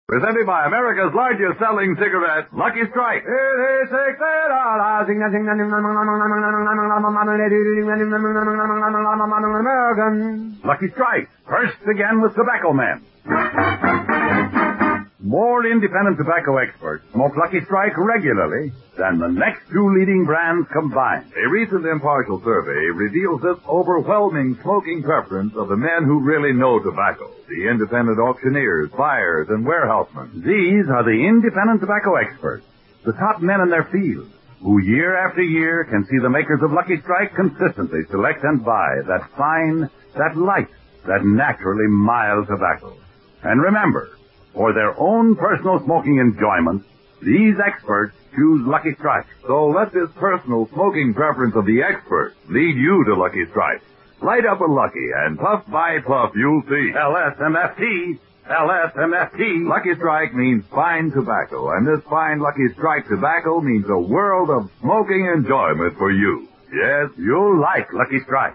Presented by America's largest selling cigarette, Lucky Strike. Lucky Strike, first again with Tobacco Men. More independent tobacco experts smoke Lucky Strike regularly than the next two leading brands combined. A recent impartial survey reveals this overwhelming smoking preference of the men who really know tobacco. The independent auctioneers, buyers, and warehousemen. These are the independent tobacco experts, the top men in their field, who year after year can see the makers of Lucky Strike consistently select and buy that fine, that light, that naturally mild tobacco. And remember, for their own personal smoking enjoyment, these experts choose Lucky Strike. So let this personal smoking preference of the experts lead you to Lucky Strike. Light up a Lucky, and puff by puff, you'll see. LSMFT. LSMFT. Lucky Strike means fine tobacco, and this fine Lucky Strike tobacco means a world of smoking enjoyment for you. Yes, you'll like Lucky Strike.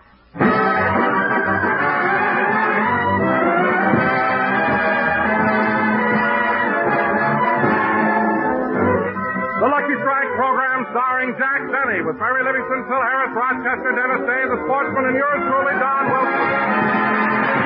The Lucky Strike program starring Jack Benny with Mary Livingston, Phil Harris, Rochester, Dennis Day, the sportsman, and yours truly, Don Wilson.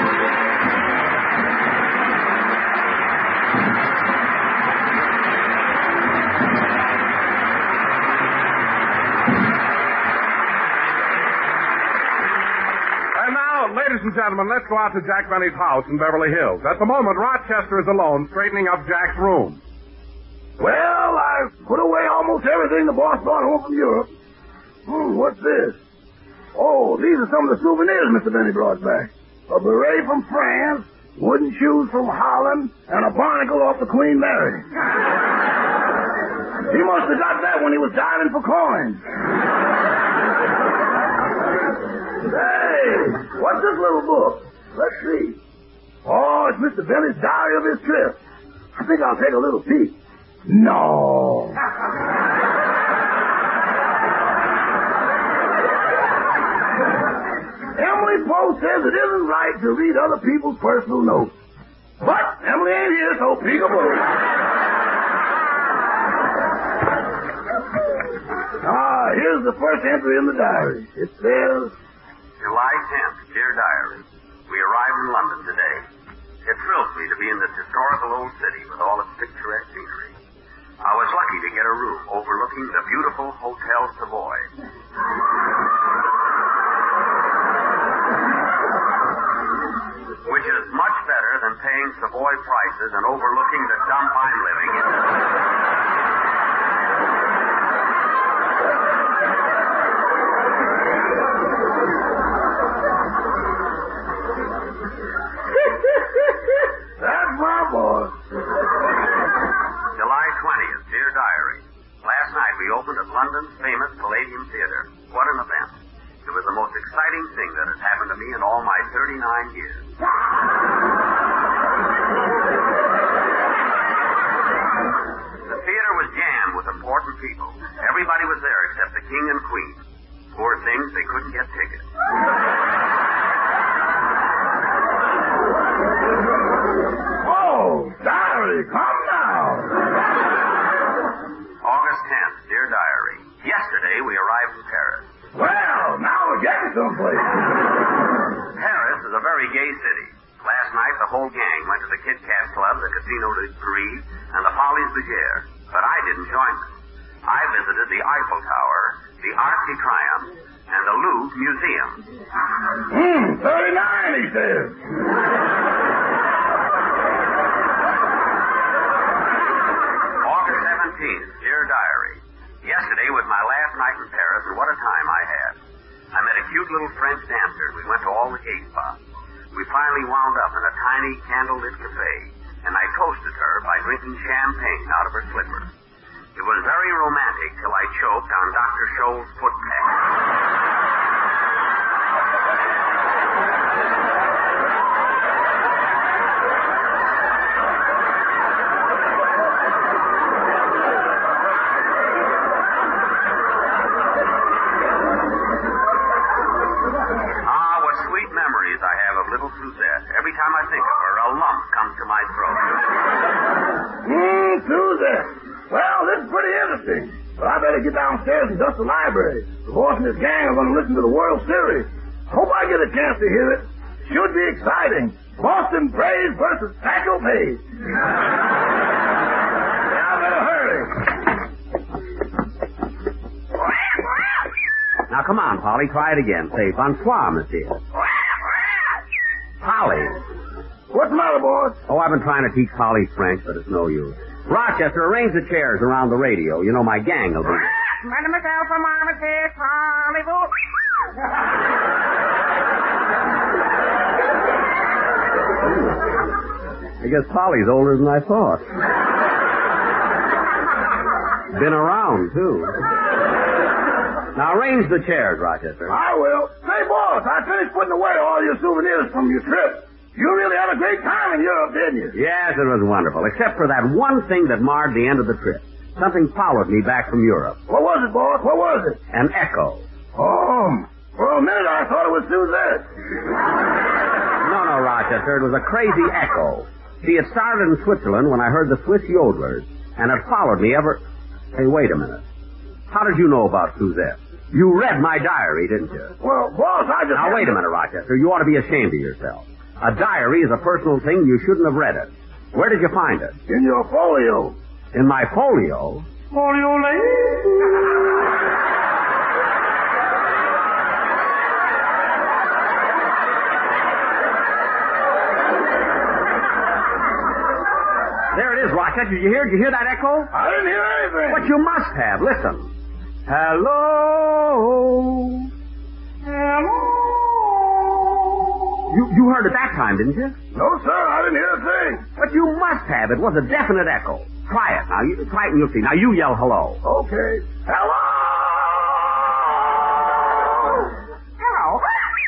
And now, ladies and gentlemen, let's go out to Jack Benny's house in Beverly Hills. At the moment, Rochester is alone, straightening up Jack's room. Well, I've put away almost everything the boss brought home from Europe. What's this? Oh, these are some of the souvenirs Mr. Benny brought back. A beret from France, wooden shoes from Holland, and a barnacle off the Queen Mary. He must have got that when he was diving for coins. Hey, what's this little book? Let's see. Oh, it's Mr. Benny's diary of his trip. I think I'll take a little peek. No. Emily Poe says it isn't right to read other people's personal notes. But Emily ain't here, so peekaboo. Here's the first entry in the diary. It says, July 10th, dear diary. We arrived in London today. It thrills me to be in this historical old city with all its picturesque scenery. I was lucky to get a room overlooking the beautiful Hotel Savoy. Which is much better than paying Savoy prices and overlooking the dump I'm living in. that's my boss. July 20th, dear diary. Last night we opened at London's famous Palladium Theater. What an event. It was the most exciting thing that has happened to me in all my 39 years. The theater was jammed with important people. Everybody was there except the king and queen. Poor things, they couldn't get tickets. Oh, diary, come now. August 10th, dear diary. Yesterday we arrived in Paris. Well, now we're getting someplace. Paris is a very gay city. Last night the whole gang went to the Kit Kat Club, the Casino de Paris, and the Folies Bergère. But I didn't join them. I visited the Eiffel Tower, the Arc de Triomphe, and the Louvre Museum. 39, he says. August 17th, dear diary. Yesterday was my last night in Paris, and what a time I had. I met a cute little French dancer, and we went to all the gay spots. We finally wound up in a tiny candlelit cafe, and I toasted her by drinking champagne out of her slipper. It was very romantic till I choked on Dr. Scholl's foot pack. What sweet memories I have of little Suzette. Every time I think of her, a lump comes to my throat. Suzette. Well, this is pretty interesting. But I better get downstairs and dust the library. The boss and his gang are going to listen to the World Series. Hope I get a chance to hear it. Should be exciting. Boston Braves versus Tackle Page. I better hurry. Now, come on, Polly. Try it again. Say, bonsoir, monsieur. Polly. What's the matter, boss? Oh, I've been trying to teach Polly French, but it's no use. Rochester, arrange the chairs around the radio. You know my gang will be... Mademoiselle from Armitage, Hollywood. I guess Polly's older than I thought. Been around, too. Now, arrange the chairs, Rochester. I will. Say, boss, I finished putting away all your souvenirs from your trip. You really had a great time in Europe, didn't you? Yes, it was wonderful, except for that one thing that marred the end of the trip. Something followed me back from Europe. What was it, boss? What was it? An echo. Oh, for a minute I thought it was Suzette. No, Rochester. It was a crazy echo. See, it started in Switzerland when I heard the Swiss yodelers, and it followed me ever... Hey, wait a minute. How did you know about Suzette? You read my diary, didn't you? Well, boss, I just... Now, wait a minute, Rochester. You ought to be ashamed of yourself. A diary is a personal thing. You shouldn't have read it. Where did you find it? In your folio. In my folio? Folio lady. There it is, Rochester. Did you hear? Did you hear that echo? I didn't hear anything. But you must have. Listen. Hello. Hello. You heard it that time, didn't you? No, sir. I didn't hear a thing. But you must have. It was a definite echo. Try it now. Try it and you'll see. Now you yell hello. Okay. Hello. Hello.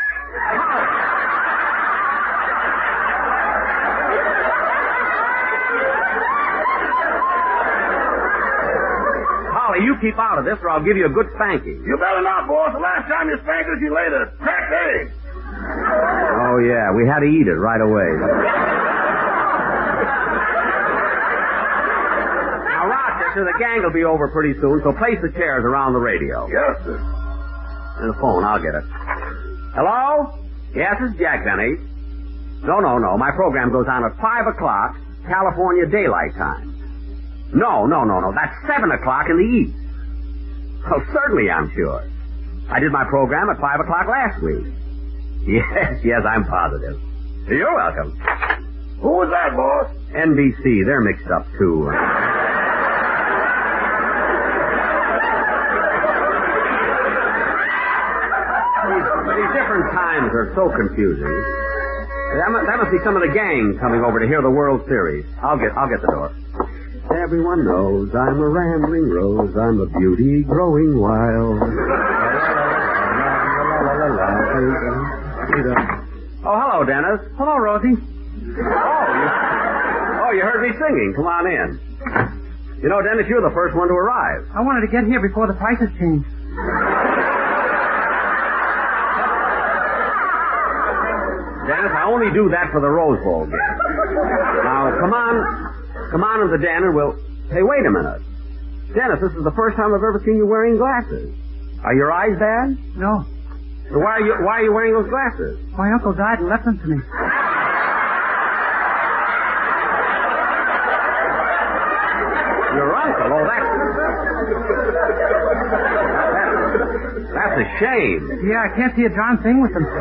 Polly, you keep out of this or I'll give you a good spanking. You better not, boss. The last time you spanked us, you laid a cracked egg. Oh, yeah. We had to eat it right away. Now, Rochester, the gang will be over pretty soon, so place the chairs around the radio. Yes, sir. And the phone, I'll get it. Hello? Yes, it's Jack Benny. No. My program goes on at 5 o'clock, California Daylight Time. No. That's 7 o'clock in the East. Oh, certainly, I'm sure. I did my program at 5 o'clock last week. Yes, I'm positive. You're welcome. Who was that, boss? NBC, they're mixed up, too. These different times are so confusing. That must be some of the gang coming over to hear the World Series. I'll get the door. Everyone knows I'm a rambling rose. I'm a beauty growing wild. Oh, hello, Dennis. Hello, Rosie. Oh, you heard me singing. Come on in. You know, Dennis, you're the first one to arrive. I wanted to get here before the prices changed. Dennis, I only do that for the Rose Bowl game. Now, come on in the den and we'll... Hey, wait a minute. Dennis, this is the first time I've ever seen you wearing glasses. Are your eyes bad? No. So why are you wearing those glasses? My uncle died and left them to me. Your uncle? Oh, that's a shame. Yeah, I can't see a darn thing with them.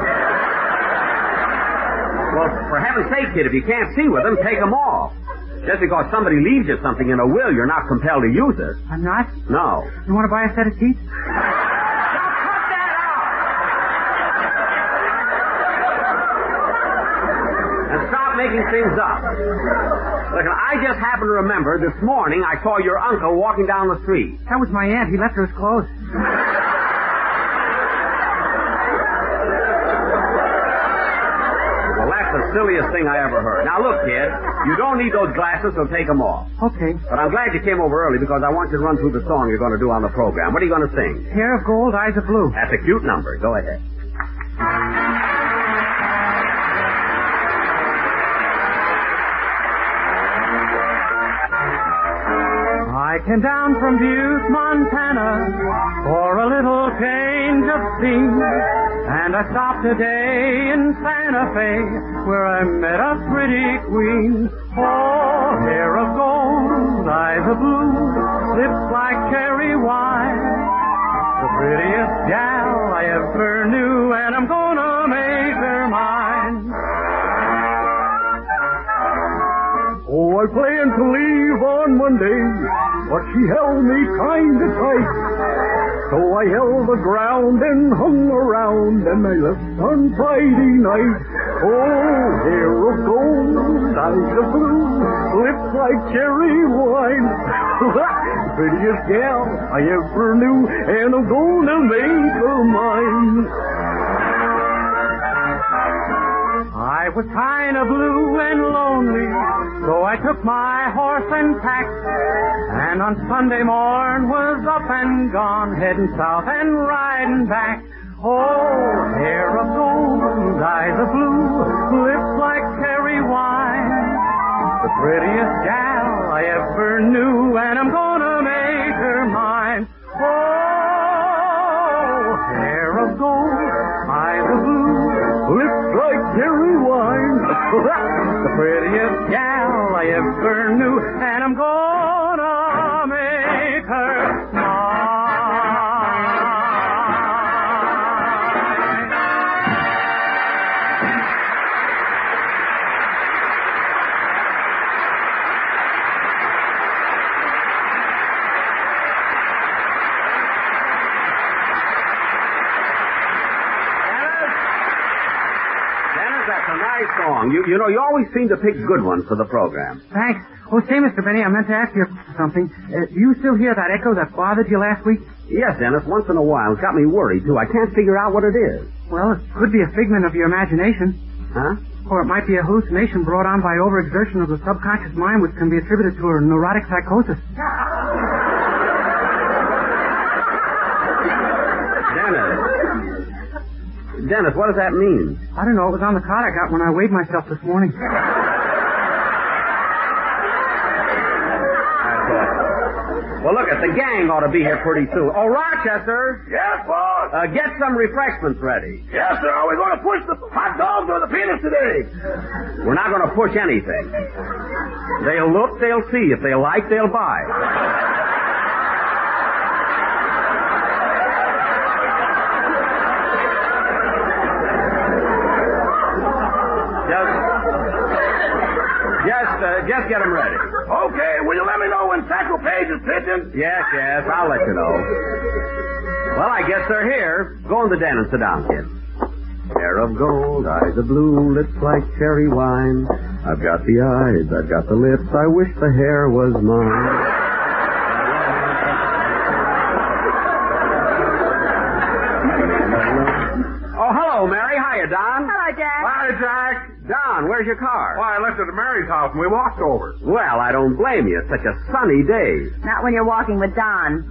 Well, for heaven's sake, kid, if you can't see with them, take them off. Just because somebody leaves you something in a will, you're not compelled to use it. I'm not? No. You want to buy a set of teeth? Making things up. Look, I just happen to remember this morning I saw your uncle walking down the street. That was my aunt. He left her his clothes. Well, that's the silliest thing I ever heard. Now, look, kid, you don't need those glasses, so take them off. Okay. But I'm glad you came over early because I want you to run through the song you're going to do on the program. What are you going to sing? Hair of gold, eyes of blue. That's a cute number. Go ahead. came down from Butte, Montana, for a little change of scene. And I stopped today in Santa Fe, where I met a pretty queen. Oh, hair of gold, eyes of blue, lips like cherry wine. The prettiest gal I ever knew, and I'm gonna make her mine. Oh, I planned to leave on Monday, but she held me kinda tight. So I held the ground and hung around, and I left on Friday night. Oh, hair of gold, eyes of blue, lips like cherry wine. Prettiest gal I ever knew, and I'm gonna make her mine. I was kinda blue and lonely, so I took my horse and pack, and on Sunday morn was up and gone, heading south and riding back. Oh, hair of gold, eyes of blue, lips like cherry wine. The prettiest gal I ever knew, and I'm gonna make her mine. Oh, hair of gold, eyes of blue, lips like cherry wine. The prettiest gal I ever knew, and I'm gonna make her mine. That's a nice song. You know, you always seem to pick good ones for the program. Thanks. Oh, say, Mr. Benny, I meant to ask you something. Do you still hear that echo that bothered you last week? Yes, Dennis, once in a while. It's got me worried, too. I can't figure out what it is. Well, it could be a figment of your imagination. Huh? Or it might be a hallucination brought on by overexertion of the subconscious mind, which can be attributed to a neurotic psychosis. Dennis, what does that mean? I don't know. It was on the card I got when I weighed myself this morning. Well, look, the gang ought to be here pretty soon. Oh, Rochester! Yes, boss? Get some refreshments ready. Yes, sir. Are we going to push the hot dogs or the peanuts today? We're not going to push anything. They'll look, they'll see. If they like, they'll buy. Just get them ready. Okay, will you let me know when Tackle Page is pitching? Yes, I'll let you know. Well, I guess they're here. Go in the den and sit down, kid. Hair of gold, eyes of blue, lips like cherry wine. I've got the eyes, I've got the lips, I wish the hair was mine. Oh, hello, Mary. Hiya, Don. Hello, Jack. Hi, Jack. Don, where's your car? Why, I left it at Mary's house and we walked over. Well, I don't blame you. It's such a sunny day. Not when you're walking with Don.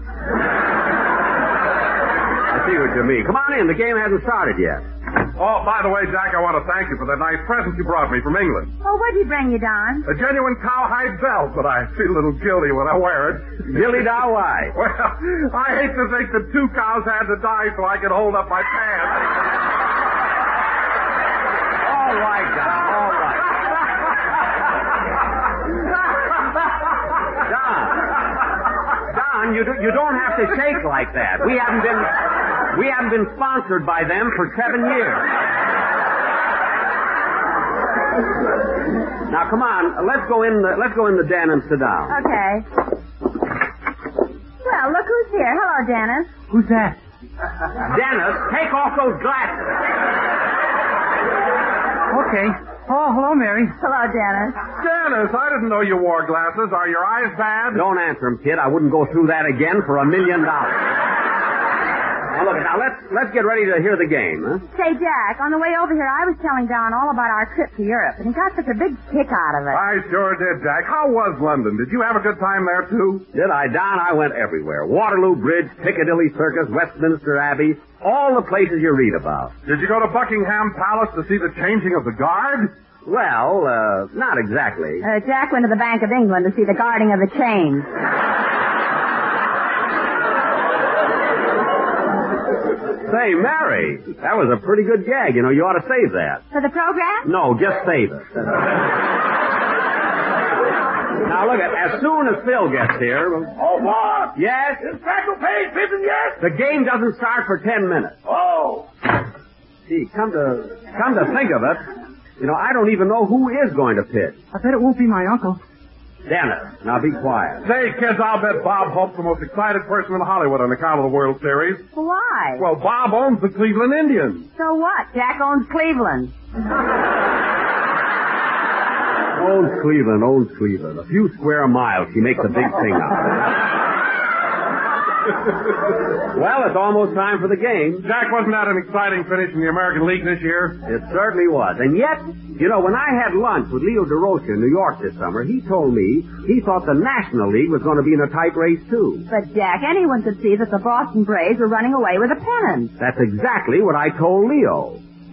I see what you mean. Come on in. The game hasn't started yet. Oh, by the way, Jack, I want to thank you for that nice present you brought me from England. Oh, what'd he bring you, Don? A genuine cowhide belt, but I feel a little guilty when I wear it. Dilly da why? Well, I hate to think that two cows had to die so I could hold up my pants. All right, Don. All right. Don, you don't have to shake like that. We haven't been sponsored by them for 7 years. Now, come on. Let's go in the den and sit down. Okay. Well, look who's here. Hello, Dennis. Who's that? Dennis, take off those glasses. Okay. Oh, hello, Mary. Hello, Dennis. Dennis, I didn't know you wore glasses. Are your eyes bad? Don't answer him, kid. I wouldn't go through that again for $1 million. Now, look, let's get ready to hear the game, huh? Say, Jack, on the way over here, I was telling Don all about our trip to Europe, and he got such a big kick out of it. I sure did, Jack. How was London? Did you have a good time there, too? Did I, Don? I went everywhere. Waterloo Bridge, Piccadilly Circus, Westminster Abbey, all the places you read about. Did you go to Buckingham Palace to see the changing of the guard? Well, not exactly. Jack went to the Bank of England to see the guarding of the chains. Say, Mary, that was a pretty good gag. You know, you ought to save that. For the program? No, just save it. Now, look, as soon as Phil gets here... Oh, boss! Yes? Is Crackle Page pitching yet? The game doesn't start for 10 minutes. Oh! Gee, come to think of it, you know, I don't even know who is going to pitch. I bet it won't be my uncle. Dennis, now be quiet. Say, kids, I'll bet Bob Hope's the most excited person in Hollywood on account of the World Series. Why? Well, Bob owns the Cleveland Indians. So what? Jack owns Cleveland. Owns Cleveland. A few square miles. She makes a big thing out of it. Well, it's almost time for the game. Jack, wasn't that an exciting finish in the American League this year? It certainly was. And yet, you know, when I had lunch with Leo DeRocha in New York this summer, he told me he thought the National League was going to be in a tight race, too. But, Jack, anyone could see that the Boston Braves were running away with a pennant. That's exactly what I told Leo.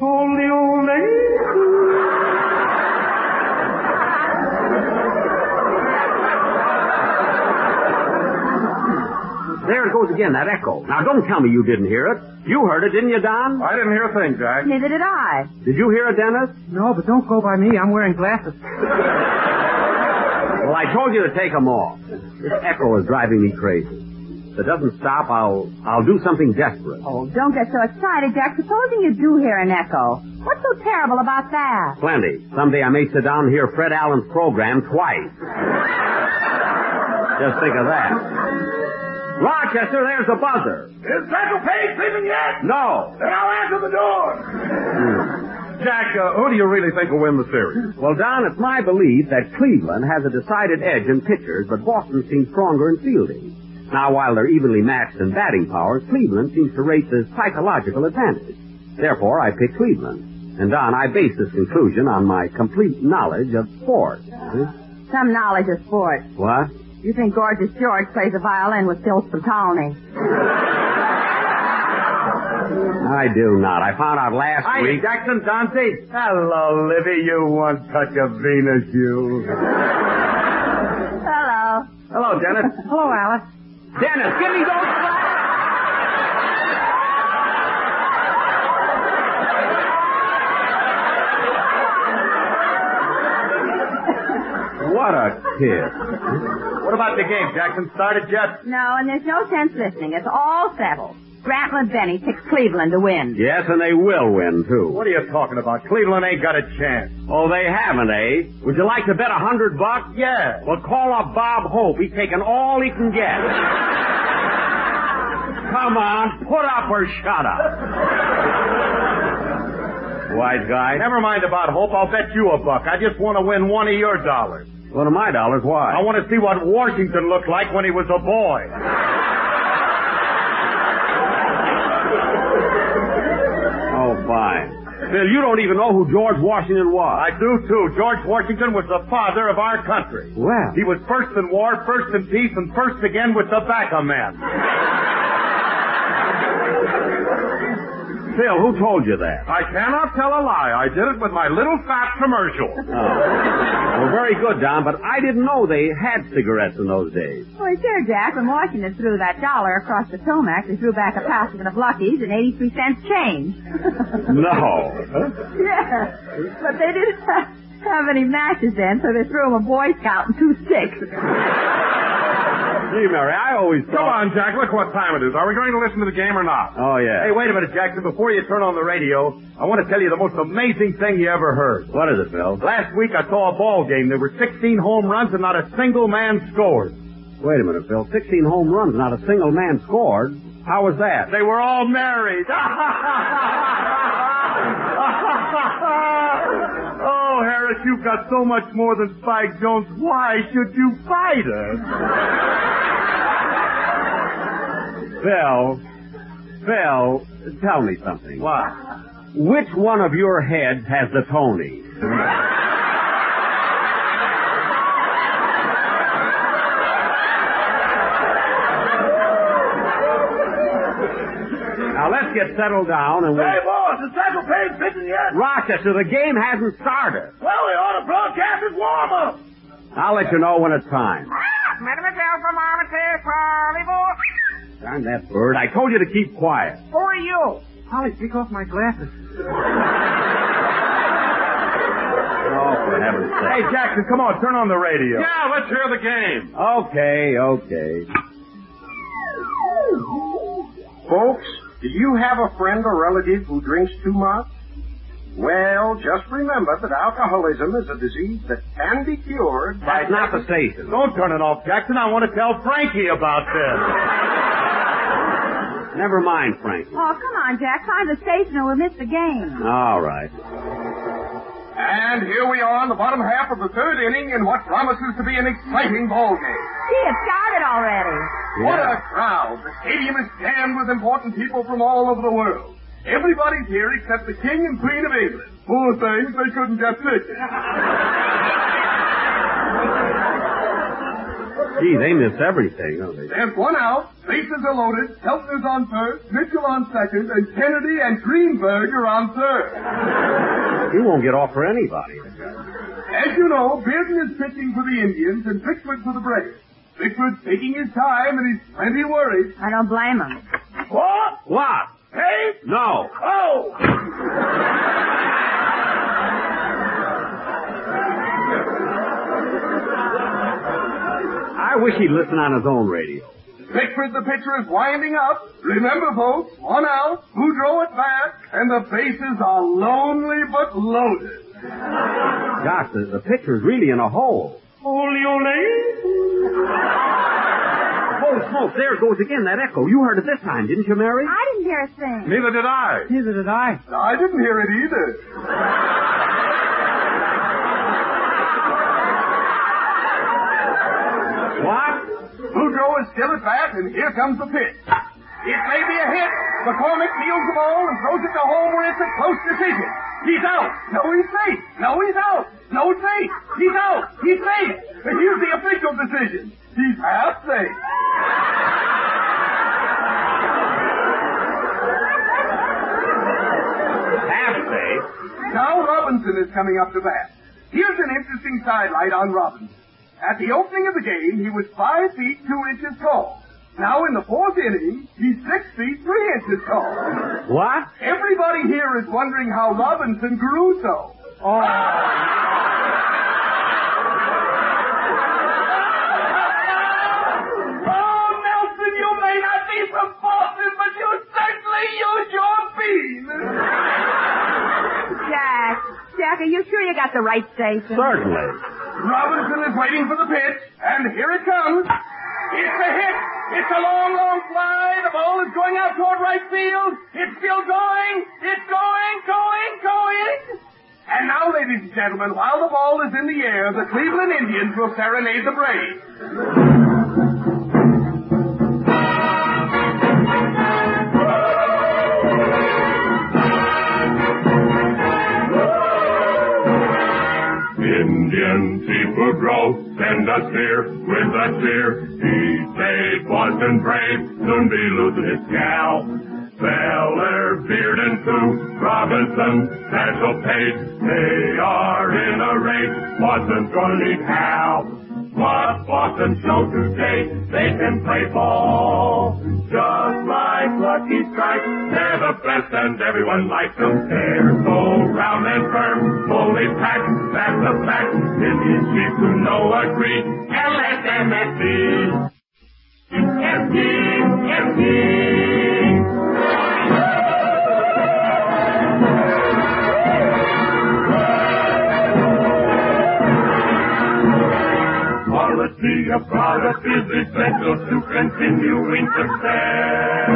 There it goes again, that echo. Now, don't tell me you didn't hear it. You heard it, didn't you, Don? I didn't hear a thing, Jack. Neither did I. Did you hear it, Dennis? No, but don't go by me. I'm wearing glasses. Well, I told you to take them off. This echo is driving me crazy. If it doesn't stop, I'll do something desperate. Oh, don't get so excited, Jack. Supposing you do hear an echo. What's so terrible about that? Plenty. Someday I may sit down and hear Fred Allen's program twice. Just think of that. Rochester, there's the buzzer. Is Crackle Page pitching yet? No. Then I'll answer the door. Jack, who do you really think will win the series? Well, Don, it's my belief that Cleveland has a decided edge in pitchers, but Boston seems stronger in fielding. Now, while they're evenly matched in batting power, Cleveland seems to rate the psychological advantage. Therefore, I pick Cleveland. And, Don, I base this conclusion on my complete knowledge of sports. Some knowledge of sports. What? You think Gorgeous George plays a violin with Phil Spitolny? I do not. I found out last week... Jackson Dante. Hello, Livy, you one touch of Venus, you. Hello. Hello, Dennis. Hello, Alice. Dennis, give me those glasses! What a kid. What about the game, Jackson? Started yet? No, and there's no sense listening. It's all settled. Grantland Benny picks Cleveland to win. Yes, and they will win, too. What are you talking about? Cleveland ain't got a chance. Oh, they haven't, eh? Would you like to bet $100? Yeah. Well, call up Bob Hope. He's taking all he can get. Come on, put up or shut up. Wise guy. Never mind about Hope. I'll bet you $1. I just want to win one of your dollars. One of my dollars? Why? I want to see what Washington looked like when he was a boy. Oh, fine. Phil, you don't even know who George Washington was. I do, too. George Washington was the father of our country. Well. He was first in war, first in peace, and first again with tobacco men. Phil, who told you that? I cannot tell a lie. I did it with my little fat commercial. Oh. Well, very good, Don, but I didn't know they had cigarettes in those days. Well, sure, Jack. When Washington threw that dollar across the Potomac, they threw back a basket of Luckies and 83 cents change. No. Yeah, but they didn't have any matches then, so they threw him a Boy Scout and 2 sticks. Gee, Mary, I always thought... Come on, Jack. Look what time it is. Are we going to listen to the game or not? Oh, yeah. Hey, wait a minute, Jackson. Before you turn on the radio, I want to tell you the most amazing thing you ever heard. What is it, Phil? Last week I saw a ball game. There were 16 home runs and not a single man scored. Wait a minute, Phil. 16 home runs, not a single man scored. How was that? They were all married. Oh, Harris, you've got so much more than Spike Jones. Why should you fight us? Phil, tell me something. What? Which one of your heads has the Tony? Now, let's get settled down and Hey, boss, is Crackle Page pitching yet? Rochester, the game hasn't started. Well, we ought to broadcast his warm-up. I'll let you know when it's time. Mademoiselle Thermometer, Charlie boy. Darn that bird. I told you to keep quiet. For are you? Polly, take off my glasses. Oh, for heaven's sake. Hey, Jackson, come on, turn on the radio. Yeah, let's hear the game. Okay. Folks, do you have a friend or relative who drinks too much? Well, just remember that alcoholism is a disease that can be cured by... That's not the station. Don't turn it off, Jackson. I want to tell Frankie about this. Never mind, Frank. Oh, come on, Jack. Find the station or we'll miss the game. All right. And here we are in the bottom half of the third inning in what promises to be an exciting ball game. Gee, it started already. What a crowd. The stadium is jammed with important people from all over the world. Everybody's here except the King and Queen of England. Poor things, they couldn't get tickets. Gee, they miss everything, don't they? There's one out, bases are loaded, Keltner's on first, Mitchell on second, and Kennedy and Greenberg are on third. He won't get off for anybody. As you know, Bearden is pitching for the Indians and Pickford for the Braves. Pickford's taking his time and he's plenty worried. I don't blame him. What? Hey? No. Oh! I wish he'd listen on his own radio. Pickford, the pitcher, is winding up. Remember, folks, one out, Boudreaux at bat, and the bases are lonely but loaded. Gosh, the pitcher's really in a hole. Oh, smoke, there it goes again, that echo. You heard it this time, didn't you, Mary? I didn't hear a thing. Neither did I. Neither did I. I didn't hear it either. What? Boudreaux is still at bat, and here comes the pitch. It may be a hit. McCormick kneels the ball and throws it to home where it's a close decision. He's out. No, he's safe. No, he's out. No, it's safe. He's out. He's safe. And here's the official decision. He's half safe. Half safe? Now Robinson is coming up to bat. Here's an interesting sidelight on Robinson. At the opening of the game, he was 5 feet 2 inches tall. Now in the fourth inning, he's 6 feet 3 inches tall. What? Everybody here is wondering how Robinson grew so. Oh. Oh, Nelson, you may not be from Boston, but you certainly use your bean. Jack, are you sure you got the right station? Certainly. Robinson is waiting for the pitch, and here it comes. It's a hit. It's a long, long fly. The ball is going out toward right field. It's still going. It's going. And now, ladies and gentlemen, while the ball is in the air, the Cleveland Indians will serenade the Braves. Indian Chief Boudreaux, send us here with a cheer. He saved Boston brave, soon be losing his gal. Feller, Bearden, Sue, Robinson, Satchel Paige, they are in a race. Boston's gonna need Hal. What Boston showed today, they can play ball. Just like Lucky Strike, they're the best and everyone likes them. They're so round and firm, fully packed, that's a fact. Indian chiefs who know agree, LSMFT. MD. Policy of product is essential to continuing success.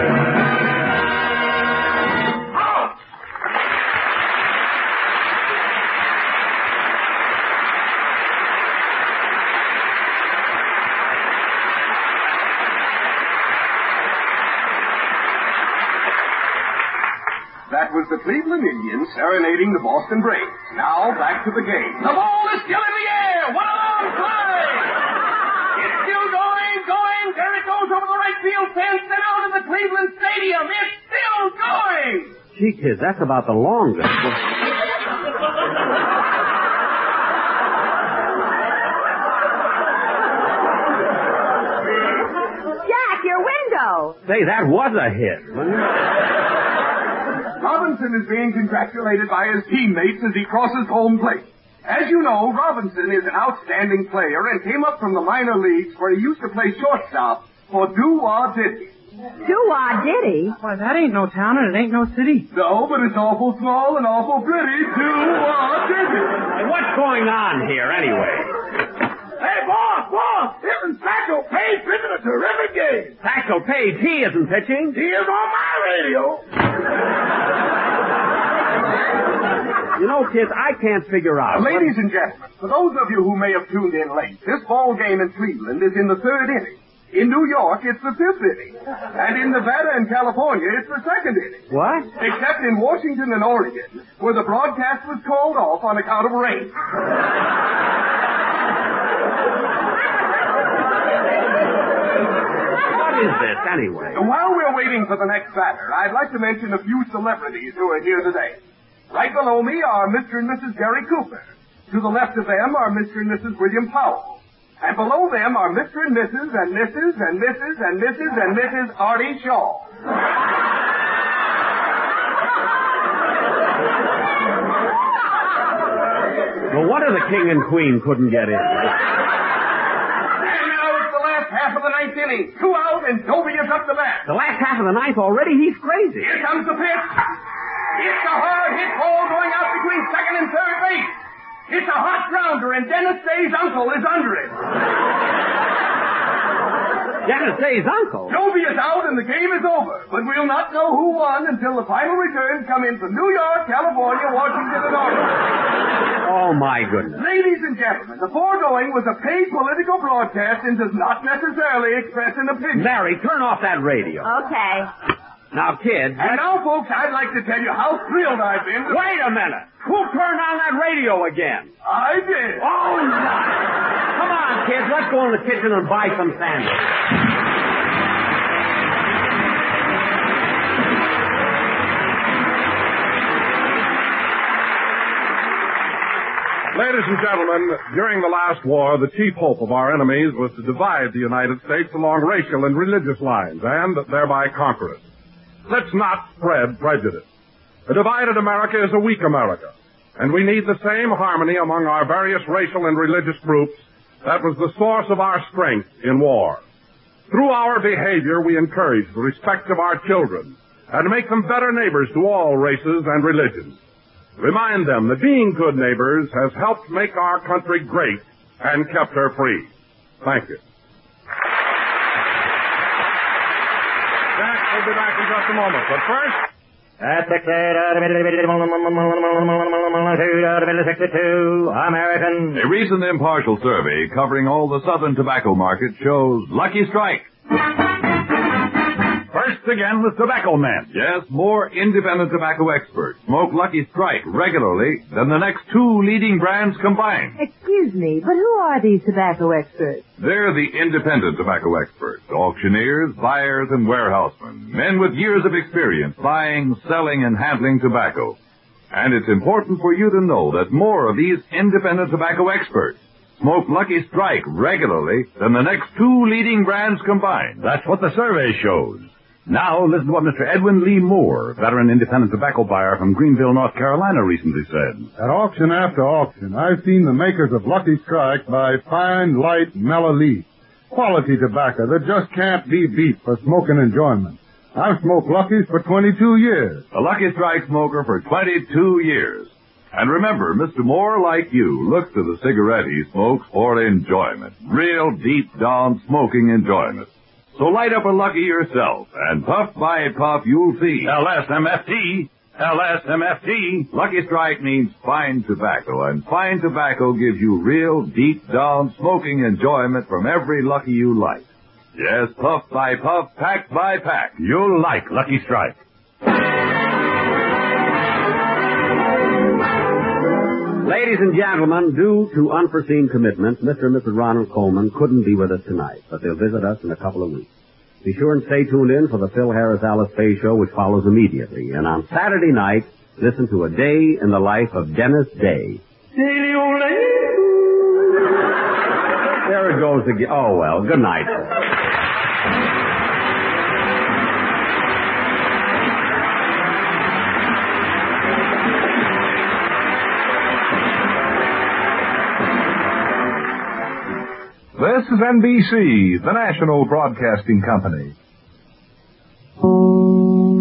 That was the Cleveland Indians serenading the Boston Braves. Now back to the game. The ball is still in the air. What a long play! It's still going. There it goes over the right field fence and out of the Cleveland Stadium. It's still going. Gee, kids, that's about the longest. Jack, your window. Say, that was a hit, wasn't it? Robinson is being congratulated by his teammates as he crosses home plate. As you know, Robinson is an outstanding player and came up from the minor leagues where he used to play shortstop for Do-Wah-Diddy. Do-Wah-Diddy? Why, that ain't no town and it ain't no city. No, but it's awful small and awful pretty. Do-Wah-Diddy. What's going on here, anyway? Hey, boss! Isn't Satchel Paige pitching a terrific game? Satchel Paige, he isn't pitching. He is on my radio. You know, kids, I can't figure out. Ladies and gentlemen, for those of you who may have tuned in late, this ball game in Cleveland is in the third inning. In New York, it's the fifth inning. And in Nevada and California, it's the second inning. What? Except in Washington and Oregon, where the broadcast was called off on account of rain. What is this, anyway? While we're waiting for the next batter, I'd like to mention a few celebrities who are here today. Right below me are Mr. and Mrs. Gary Cooper. To the left of them are Mr. and Mrs. William Powell. And below them are Mr. and Mrs. and Mrs. and Mrs. and Mrs. and Mrs. Artie Shaw. Well, what if the king and queen couldn't get in? And now it's the last half of the ninth inning. 2 out and Dobie is up the bat. The last half of the ninth already? He's crazy. Here comes the pitch. It's a hard hit ball going out between second and third base. It's a hot grounder, and Dennis Day's uncle is under it. Dennis Day's uncle? Dobie is out, and the game is over. But we'll not know who won until the final returns come in from New York, California, Washington, and Oregon. Oh, my goodness. Ladies and gentlemen, the foregoing was a paid political broadcast and does not necessarily express an opinion. Mary, turn off that radio. Okay. Now, kids... And now, folks, I'd like to tell you how thrilled I've been to... Wait a minute. Who turned on that radio again? I did. Oh, no. Come on, kids. Let's go in the kitchen and buy some sandwiches. Ladies and gentlemen, during the last war, the chief hope of our enemies was to divide the United States along racial and religious lines and thereby conquer it. Let's not spread prejudice. A divided America is a weak America, and we need the same harmony among our various racial and religious groups that was the source of our strength in war. Through our behavior, we encourage the respect of our children and make them better neighbors to all races and religions. Remind them that being good neighbors has helped make our country great and kept her free. Thank you. Jack will be back in just a moment, but first... At 62, American. A recent impartial survey covering all the southern tobacco market shows Lucky Strike. First again with Tobacco Men. Yes, more independent tobacco experts smoke Lucky Strike regularly than the next two leading brands combined. Excuse me, but who are these tobacco experts? They're the independent tobacco experts, auctioneers, buyers, and warehousemen, men with years of experience buying, selling, and handling tobacco. And it's important for you to know that more of these independent tobacco experts smoke Lucky Strike regularly than the next two leading brands combined. That's what the survey shows. Now, listen to what Mr. Edwin Lee Moore, veteran independent tobacco buyer from Greenville, North Carolina, recently said. At auction after auction, I've seen the makers of Lucky Strike buy fine, light, mellow leaf, quality tobacco that just can't be beat for smoking enjoyment. I've smoked Lucky's for 22 years. A Lucky Strike smoker for 22 years. And remember, Mr. Moore, like you, looks to the cigarette he smokes for enjoyment. Real deep-down smoking enjoyment. So light up a Lucky yourself, and puff by puff, you'll see. LSMFT. LSMFT. Lucky Strike means fine tobacco, and fine tobacco gives you real, deep-down smoking enjoyment from every Lucky you light. Yes, puff by puff, pack by pack. You'll like Lucky Strike. Ladies and gentlemen, due to unforeseen commitments, Mr. and Mrs. Ronald Coleman couldn't be with us tonight, but they'll visit us in a couple of weeks. Be sure and stay tuned in for the Phil Harris Alice Faye Show, which follows immediately. And on Saturday night, listen to A Day in the Life of Dennis Day. There it goes again. Oh, well, good night. This is NBC, the national broadcasting company.